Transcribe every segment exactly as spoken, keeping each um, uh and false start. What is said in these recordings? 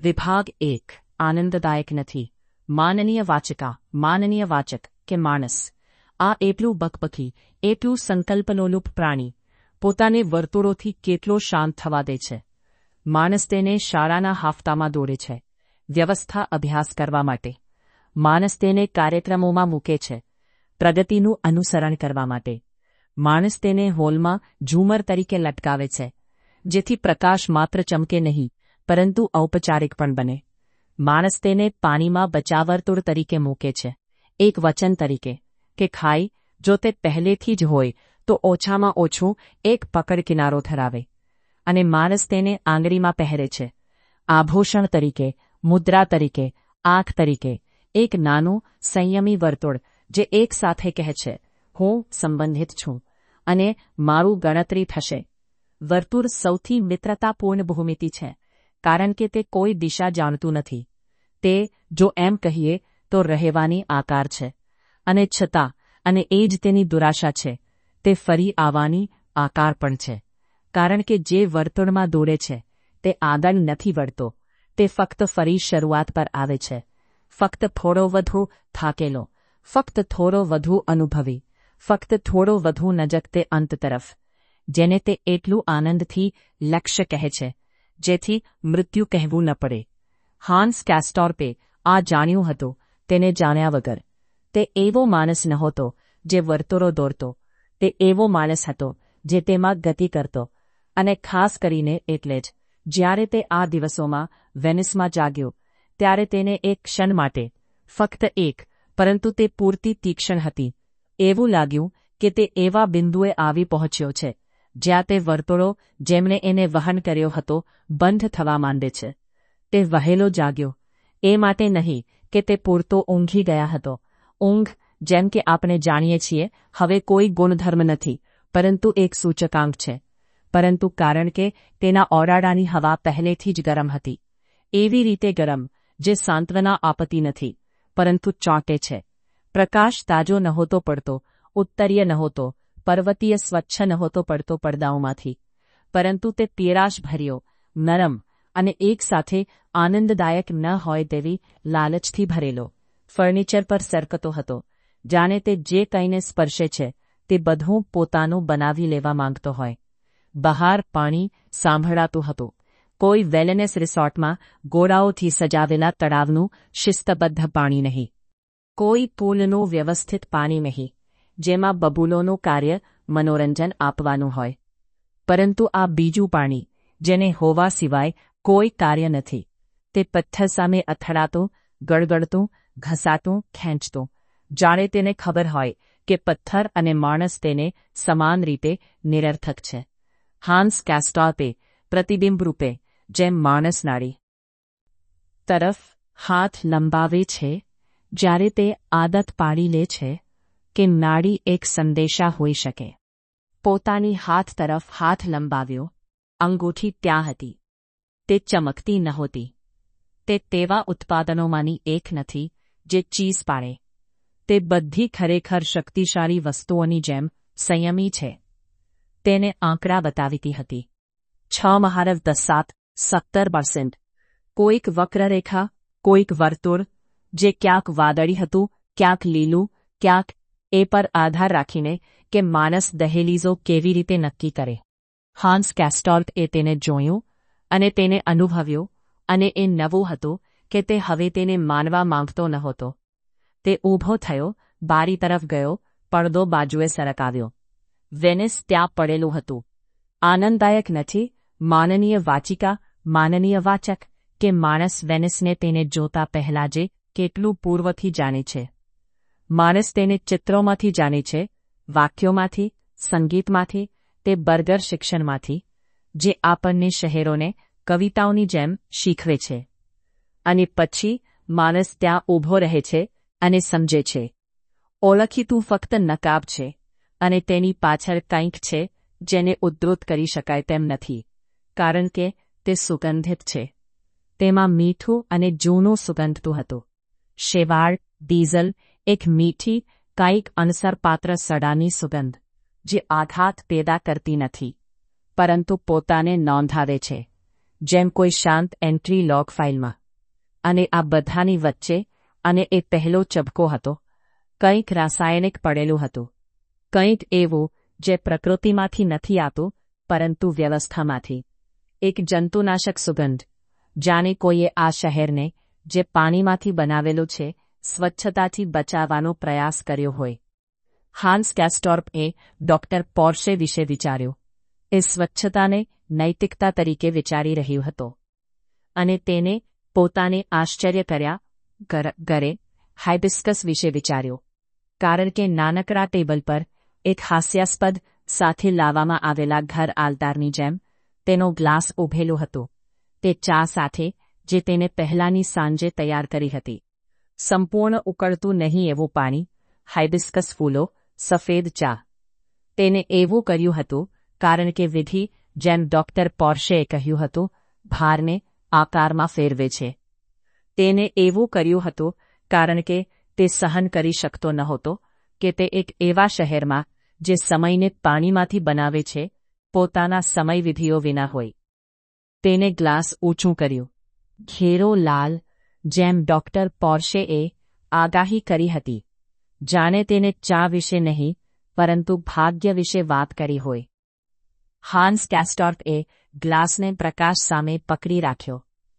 વિભાગ એક. આનંદદાયક નથી. માનનીય વાચકા, માનનીય વાચક કે માણસ. આ એટલું બકબકી, એટલું સંકલ્પનોલુપ પ્રાણી પોતાને વર્તુળોથી કેટલો શાંત થવા દે છે. માણસ તેને શાળાના હાફતામાં દોડે છે, વ્યવસ્થા અભ્યાસ કરવા માટે. માણસ તેને કાર્યક્રમોમાં મૂકે છે, પ્રગતિનું અનુસરણ કરવા માટે. માણસ તેને હોલમાં ઝુમર તરીકે લટકાવે છે, જેથી પ્રકાશ માત્ર ચમકે નહીં પરંતુ ઔપચારિક પણ બને. માણસ તેને પાણીમાં બચાવવર્તુળ તરીકે મૂકે છે, એક વચન તરીકે કે ખાય જો તે પહેલેથી જ હોય તો ઓછામાં ઓછું એક પકડ કિનારો ધરાવે. અને માણસ તેને આંગળીમાં પહેરે છે, આભૂષણ તરીકે, મુદ્રા તરીકે, આંખ તરીકે, એક નાનું સંયમી વર્તુળ જે એક સાથે કહે છે, હું સંબંધિત છું અને મારું ગણતરી થશે. વર્તુળ સૌથી મિત્રતાપૂર્ણ ભૂમિતિ છે, કારણ કે તે કોઈ દિશા જાણતું નથી. તે, જો એમ કહીએ તો રહેવાની આકાર છે, અને છતાં, અને એ જ તેની દુરાશા છે, તે ફરી આવવાની આકાર પણ છે. કારણ કે જે વર્તુળમાં દોડે છે તે આગળ નથી વળતો, તે ફક્ત ફરી શરૂઆત પર આવે છે, ફક્ત થોડો વધુ થાકેલો, ફક્ત થોડો વધુ અનુભવી, ફક્ત થોડો વધુ નજક તે અંત તરફ, જેને તે એટલું આનંદથી લક્ષ્ય કહે છે, જેથી મૃત્યુ કહેવું ન પડે. હાન્સ કેસ્ટોર્પે આ જાણ્યું હતું, તેને જાણ્યા વગર. તે એવો માણસ નહોતો જે વર્તુળો દોરતો, તે એવો માણસ હતો જે તેમાં ગતિ કરતો. અને ખાસ કરીને એટલે જ જ્યારે તે આ દિવસોમાં વેનિસમાં જાગ્યો, ત્યારે તેને એક ક્ષણ માટે, ફક્ત એક, પરંતુ તે પૂરતી તીક્ષ્ણ હતી, એવું લાગ્યું કે તે એવા બિંદુએ આવી પહોંચ્યો છે જ્યાં તે વર્તુળો જેમણે એને વહન કર્યો હતો બંધ થવા માંડે છે. તે વહેલો જાગ્યો, એ માટે નહીં કે તે પૂરતો ઊંઘી ગયા હતો. ઊંઘ, જેમ કે આપણે જાણીએ છીએ, હવે કોઈ ગુણધર્મ નથી પરંતુ એક સૂચકાંક છે. પરંતુ કારણ કે તેના ઓરડાની હવા પહેલેથી જ ગરમ હતી, એવી રીતે ગરમ જે સાંત્વના આપતી નથી પરંતુ ચોંટે છે. પ્રકાશ તાજો નહોતો પડતો, ઉત્તરીય નહોતો, પર્વતીય સ્વચ્છ નહોતો પડતો પડદાઓમાંથી, પરંતુ તે પીરાશ ભર્યો, નરમ અને એકસાથે આનંદદાયક ન હોય તેવી લાલચથી ભરેલો. ફર્નિચર પર સરકતો હતો, જાણે તે જે કંઈને સ્પર્શે છે તે બધું પોતાનું બનાવી લેવા માંગતો હોય. બહાર પાણી સાંભળાતું હતું, કોઈ વેલનેસ રિસોર્ટમાં ગોળાઓથી સજાવેલા તળાવનું શિસ્તબદ્ધ પાણી નહીં, કોઈ પૂલનું વ્યવસ્થિત પાણી નહીં જેમાં બબૂલોનું કાર્ય મનોરંજન આપવાનું હોય. પરંતુ આ બીજું પાણી, જેને હોવા સિવાય કોઈ કાર્ય નથી. તે પથ્થર સામે અથડાતું, ગળગળતું, ઘસાતું, ખેંચતું, જાણે તેને ખબર હોય કે પથ્થર અને માણસ તેને સમાન રીતે નિરર્થક છે. હાન્સ કેસ્ટોર્પે પ્રતિબિંબ રૂપે જેમ માણસ નાડી તરફ હાથ લંબાવે છે જ્યારે તે આદત પાડી લે છે કે નાડી એક સંદેશા હોઈ શકે. પોતાની હાથ તરફ હાથ લંબાવ્યો, અંગૂઠી ત્યાં હતી. તે ચમકતી નહોતી. તે તેવા ઉત્પાદનોમાંની એક નથી જે ચીઝ પાડે. તે બધી ખરેખર શક્તિશાળી વસ્તુઓની જેમ સંયમી છે. તેને આંકડા બતાવીતી હતી. છ મહારવ દસ સાત સત્તર પર્સન્ટ. કોઈક વક્રરેખા, કોઈક વર્તુળ, જે ક્યાંક વાદળી હતું, ક્યાંક લીલું, ક્યાંક, એ પર આધાર રાખીને કે માણસ દહેલીઝો કેવી રીતે નક્કી કરે. હાન્સ કેસ્ટોર્પે તેને જોયું અને તેને અનુભવ્યો, અને એ નવું હતું કે તે હવે તેને માનવા માંગતો નહોતો. તે ઊભો થયો, બારી તરફ ગયો, પડદો બાજુએ સરકાવ્યો. વેનિસ ત્યાં પડેલું હતું. આનંદદાયક નથી, માનનીય વાચિકા, માનનીય વાચક, કે માણસ વેનિસને તેને જોતા પહેલા જે કેટલું પૂર્વથી જાણે છે. માણસ તેને ચિત્રોમાંથી જાણે છે, વાક્યોમાંથી, સંગીતમાંથી, તે બર્ગર શિક્ષણમાંથી, જે આપણને શહેરોને કવિતાઓની જેમ શીખવે છે. અને પછી માણસ ત્યાં ઊભો રહે છે અને સમજે છે. ઓળખીતું ફક્ત નકાબ છે, અને તેની પાછળ કંઈક છે જેને ઉદ્ધૃત કરી શકાય તેમ નથી, કારણ કે તે સુગંધિત છે. તેમાં મીઠું અને જૂનું સુગંધતું હતું. શેવાળ, ડીઝલ, એક મીઠી, કાંઈક અનસરપાત્ર સડાની સુગંધ, જે આઘાત પેદા કરતી નથી પરંતુ પોતાને નોંધાવે છે, જેમ કોઈ શાંત એન્ટ્રી લોગ ફાઇલમાં. અને આ બધાની વચ્ચે, અને એ પહેલો ચબકો હતો, કંઈક રાસાયણિક પડેલું હતું. કંઈક એવું જે પ્રકૃતિમાંથી નથી આવતું, પરંતુ વ્યવસ્થામાંથી. એક જંતુનાશક સુગંધ. જાણે કોઈએ આ શહેરને, જે પાણીમાંથી બનાવેલું છે, સ્વચ્છતાથી બચાવવાનો પ્રયાસ કર્યો હોય. હાન્સ કેસ્ટોર્પે ડોક્ટર પોર્શે વિશે વિચાર્યું. એ સ્વચ્છતાને નૈતિકતા તરીકે વિચારી રહ્યો હતો. અને તેને પોતાને આશ્ચર્ય કર્યા ઘરે હાઇબિસ્કસ વિશે વિચાર્યો. કારણ કે નાનકડા ટેબલ પર એક હાસ્યાસ્પદ સાથે લાવવામાં આવેલા ઘર આલતારની જેમ તેનો ગ્લાસ ઉભેલો હતો. તે ચા સાથે જે તેને પહેલાની સાંજે તૈયાર કરી હતી. સંપૂર્ણ ઉકળતું નહીં એવું પાણી, હાઇબિસ્કસ ફૂલો, સફેદ ચા. તેને એવું કર્યું હતું કારણ કે વિધિ, જેમ ડોક્ટર પોર્શેએ કહ્યું હતું, ભારને આકારમાં ફેરવે છે. તેને એવું કર્યું હતું કારણ કે તે સહન કરી શકતો નહોતો કે તે એક એવા શહેરમાં, જે સમયને પાણીમાંથી બનાવે છે, પોતાના સમયવિધિઓ વિના હોય. તેને ગ્લાસ ઊંચું કર્યું. ઘેરો લાલ, જેમ ડોક્ટર પોર્શેએ આગાહી કરી હતી. જાણે તેને ચા વિશે નહીં, પરંતુ ભાગ્ય વિશે વાત કરી હોય. હાન્સ કેસ્ટોર્પે ગ્લાસને પ્રકાશ સામે પકડી રાખ્યો.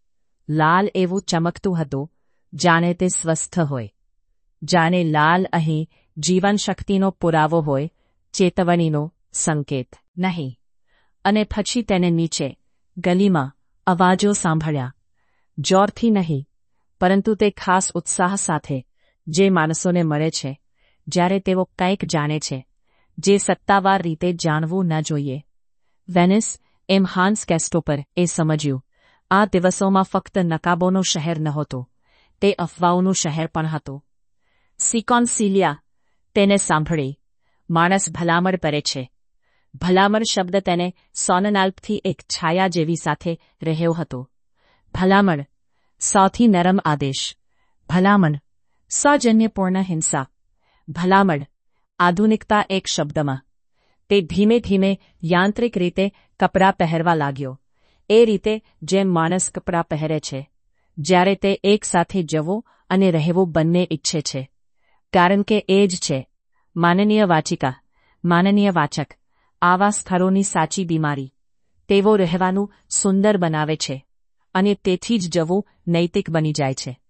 લાલ એવું ચમકતું હતું, જાણે તે સ્વસ્થ હોય. જાણે લાલ અહીં જીવનશક્તિનો પુરાવો હોય, ચેતવણીનો સંકેત નહીં. અને પછી તેને નીચે, ગલીમાં, અવાજો સાંભળ્યા. જોરથી નહીં, પરંતુ તે ખાસ ઉત્સાહ સાથે, જે માણસોને મળે છે, જ્યારે તેઓ કંઈક જાણે છે, જે સત્તાવાર રીતે જાણવું ન જોઈએ. વેનિસ, એમ હાન્સ કેસ્ટોપર એ સમજ્યું, આ દિવસોમાં ફક્ત નકાબોનું શહેર નહોતું, તે અફવાઓનું શહેર પણ હતું. સિકોન્સિલિયા, તેને સાંભળી, માણસ ભલામણ કરે છે. ભલામણ શબ્દ તેને સોનનાલ્પથી એક છાયા જેવી સાથે રહ્યો હતો. ભલામણ, સૌથી નરમ આદેશ. ભલામણ, સૌજન્યપૂર્ણ હિંસા. ભલામણ, આધુનિકતા એક શબ્દમાં. તે ધીમે ધીમે યાંત્રિક રીતે કપડાં પહેરવા લાગ્યો. એ રીતે જેમ માણસ કપડાં પહેરે છે, જ્યારે તે એક સાથે જવું અને રહેવું બંને ઈચ્છે છે. કારણ કે એ જ છે, માનનીય વાચિકા, માનનીય વાચક, આવા સ્થળોની સાચી બીમારી. તેઓ રહેવાનું સુંદર બનાવે છે, અને તેથી જ જવું નૈતિક બની જાય છે.